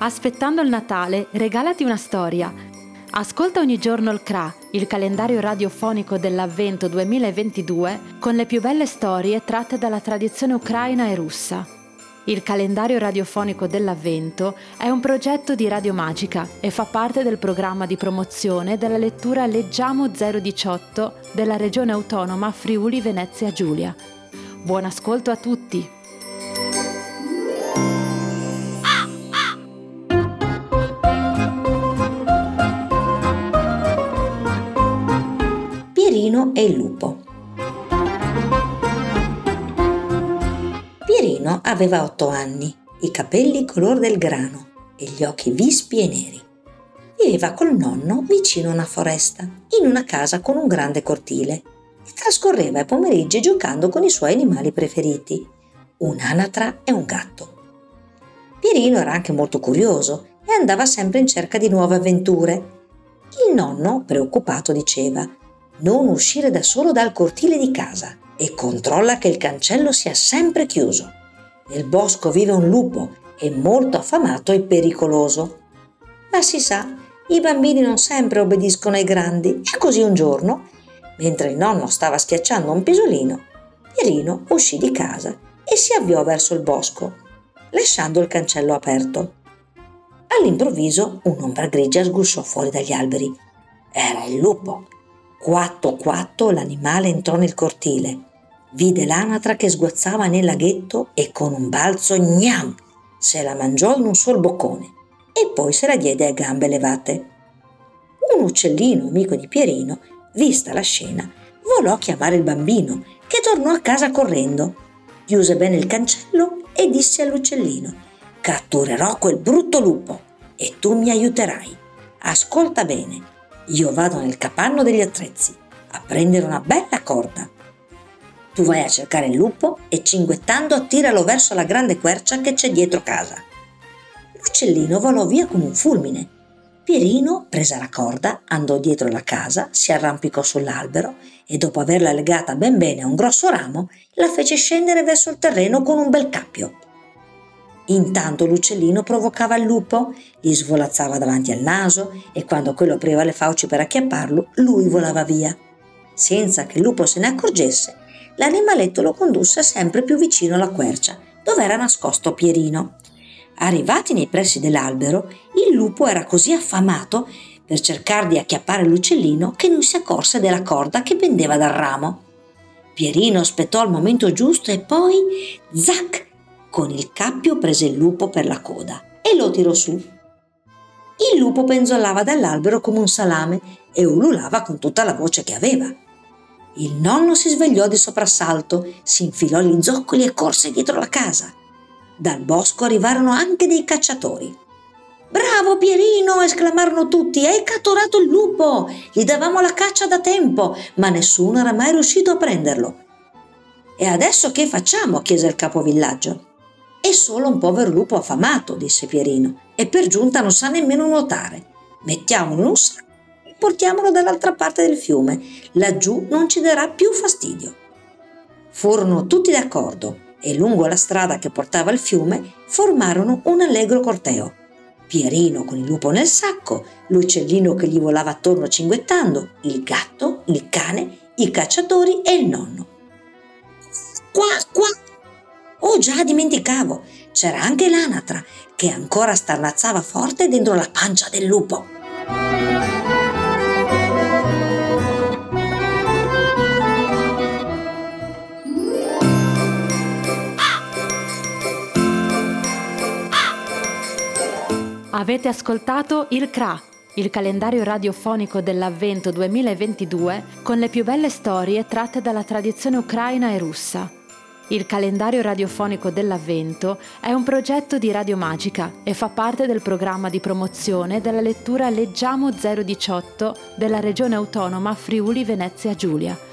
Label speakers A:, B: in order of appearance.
A: Aspettando il Natale, regalati una storia. Ascolta ogni giorno il CRA, il calendario radiofonico dell'Avvento 2022, con le più belle storie tratte dalla tradizione ucraina e russa. Il calendario radiofonico dell'Avvento è un progetto di Radio Magica e fa parte del programma di promozione della lettura Leggiamo 018 della Regione Autonoma Friuli Venezia Giulia. Buon ascolto a tutti!
B: Pierino e il lupo. Pierino aveva 8 anni, i capelli color del grano e gli occhi vispi e neri. Viveva col nonno vicino a una foresta, in una casa con un grande cortile, e trascorreva i pomeriggi giocando con i suoi animali preferiti, un'anatra e un gatto. Pierino era anche molto curioso e andava sempre in cerca di nuove avventure. Il nonno, preoccupato, diceva: non uscire da solo dal cortile di casa e controlla che il cancello sia sempre chiuso. Nel bosco vive un lupo, è molto affamato e pericoloso. Ma si sa, i bambini non sempre obbediscono ai grandi, e così un giorno, mentre il nonno stava schiacciando un pisolino, Pierino uscì di casa e si avviò verso il bosco, lasciando il cancello aperto. All'improvviso un'ombra grigia sgusciò fuori dagli alberi. Era il lupo. Quatto quatto l'animale entrò nel cortile, vide l'anatra che sguazzava nel laghetto e con un balzo gnam se la mangiò in un sol boccone e poi se la diede a gambe levate. Un uccellino amico di Pierino, vista la scena, volò chiamare il bambino, che tornò a casa correndo, chiuse bene il cancello e disse all'uccellino: catturerò quel brutto lupo e tu mi aiuterai. Ascolta bene. Io vado nel capanno degli attrezzi a prendere una bella corda. Tu vai a cercare il lupo e cinguettando attiralo verso la grande quercia che c'è dietro casa. L'uccellino volò via come un fulmine. Pierino prese la corda, andò dietro la casa, si arrampicò sull'albero e dopo averla legata ben bene a un grosso ramo, la fece scendere verso il terreno con un bel cappio. Intanto l'uccellino provocava il lupo, gli svolazzava davanti al naso e quando quello apriva le fauci per acchiapparlo, lui volava via. Senza che il lupo se ne accorgesse, l'animaletto lo condusse sempre più vicino alla quercia, dove era nascosto Pierino. Arrivati nei pressi dell'albero, il lupo era così affamato per cercare di acchiappare l'uccellino che non si accorse della corda che pendeva dal ramo. Pierino aspettò il momento giusto e poi, zac! Con il cappio prese il lupo per la coda e lo tirò su. Il lupo penzolava dall'albero come un salame e ululava con tutta la voce che aveva. Il nonno si svegliò di soprassalto, si infilò gli zoccoli e corse dietro la casa. Dal bosco arrivarono anche dei cacciatori. «Bravo Pierino!» esclamarono tutti. «Hai catturato il lupo! Gli davamo la caccia da tempo, ma nessuno era mai riuscito a prenderlo!» «E adesso che facciamo?» chiese il capovillaggio. «È solo un povero lupo affamato», disse Pierino, «e per giunta non sa nemmeno nuotare. Mettiamolo in un sacco e portiamolo dall'altra parte del fiume. Laggiù non ci darà più fastidio». Furono tutti d'accordo e lungo la strada che portava al fiume formarono un allegro corteo. Pierino con il lupo nel sacco, l'uccellino che gli volava attorno cinguettando, il gatto, il cane, i cacciatori e il nonno. «Qua, qua!» «Oh già, dimenticavo, c'era anche l'anatra che ancora starnazzava forte dentro la pancia del lupo».
A: Avete ascoltato il CRA, il calendario radiofonico dell'Avvento 2022 con le più belle storie tratte dalla tradizione ucraina e russa. Il calendario radiofonico dell'Avvento è un progetto di Radio Magica e fa parte del programma di promozione della lettura Leggiamo 018 della Regione Autonoma Friuli Venezia Giulia.